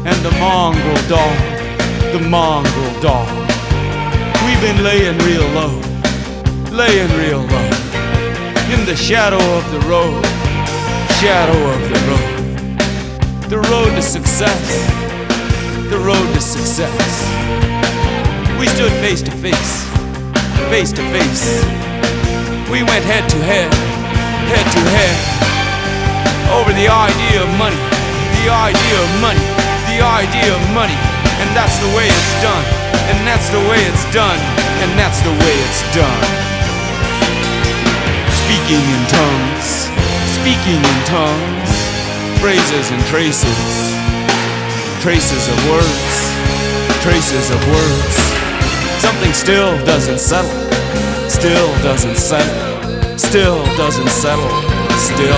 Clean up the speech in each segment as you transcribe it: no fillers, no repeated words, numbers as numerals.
and the mongrel dog, the mongrel dog. We've been laying real low, laying real low, in the shadow of the road, shadow of the road to success, the road to success. We stood face to face, face to face. We went head to head, head to head, over the idea of money, the idea of money, the idea of money. And that's the way it's done, and that's the way it's done, and that's the way it's done. Speaking in tongues, speaking in tongues, phrases and traces, traces of words, traces of words. Something still doesn't settle, still doesn't settle, still doesn't settle, still.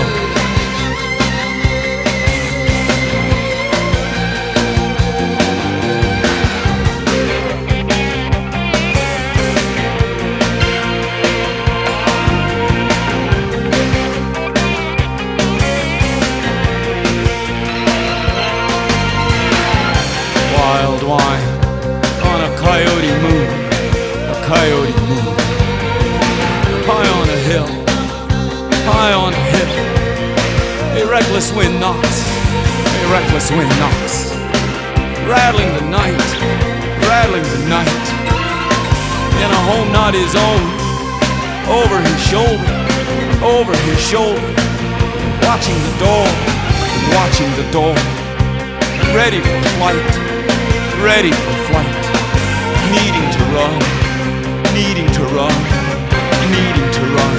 Wild wine on a coyote moon, a coyote moon. High on a hill, high on a hill. A reckless wind knocks, a reckless wind knocks, rattling the night, rattling the night. In a home not his own, over his shoulder, over his shoulder. Watching the door, watching the door. Ready for flight, ready for flight. Needing to run, needing to run, needing to run.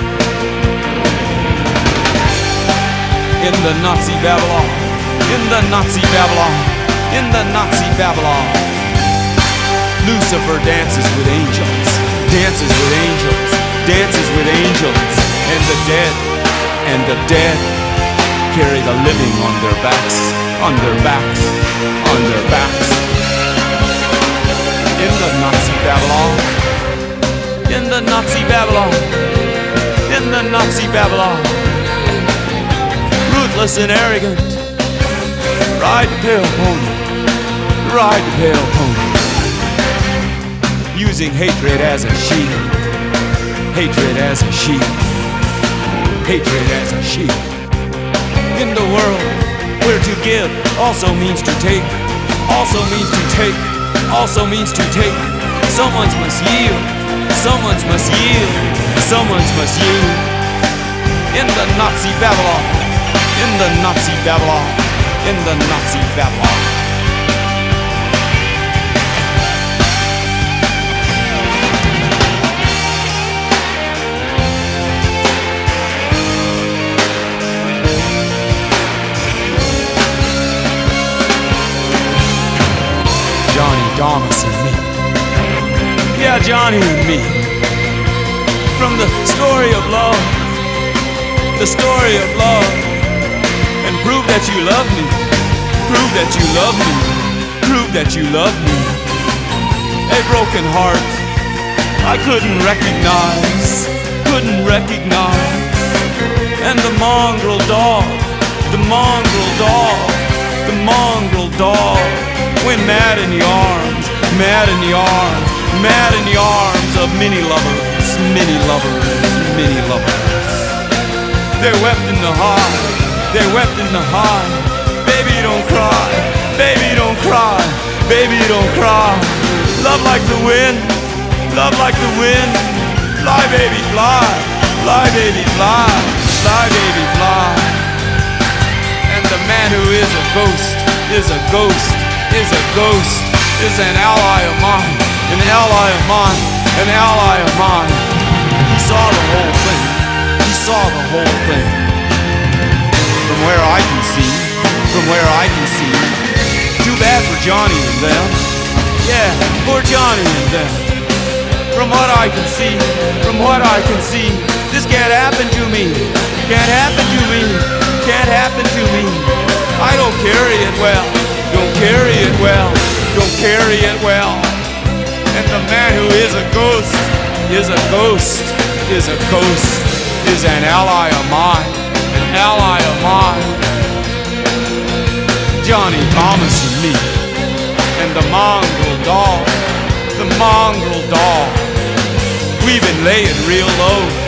In the Nazi Babylon, in the Nazi Babylon, in the Nazi Babylon. Lucifer dances with angels, dances with angels, dances with angels. And the dead carry the living on their backs, on their backs, on their backs. In the Nazi Babylon, in the Nazi Babylon, in the Nazi Babylon. Ruthless and arrogant, ride the pale pony, ride the pale pony. Using hatred as a shield, hatred as a shield, hatred as a shield. In the world where to give also means to take, also means to take, also means to take. Someone's must yield, someone's must yield, someone's must yield. In the Nazi Babylon, in the Nazi Babylon, in the Nazi Babylon. Johnny Damas and me. Yeah, Johnny and me. From the story of love, the story of love. And prove that you love me, prove that you love me, prove that you love me. A broken heart I couldn't recognize, couldn't recognize. And the mongrel dog, the mongrel dog, the mongrel dog went mad in the arms, mad in the arms, mad in the arms of many lovers, many lovers, many lovers. They wept in the heart, they wept in the heart. Baby, don't cry, baby, don't cry, baby, don't cry. Love like the wind, love like the wind. Fly, baby, fly, fly, baby, fly, fly, baby, fly. And the man who is a ghost, is a ghost, is a ghost, is an ally of mine, an ally of mine, an ally of mine. He saw the whole thing, he saw the whole thing. From where I can see, from where I can see. Too bad for Johnny and them, yeah, poor Johnny and them. From what I can see, from what I can see, this can't happen to me, can't happen to me, can't happen to me. I don't carry it well, don't carry it well, don't carry it well. And the man who is a ghost, is a ghost, is a ghost, is an ally of mine, an ally of mine. Johnny Thomas and me, and the mongrel dog, we've been laying real low.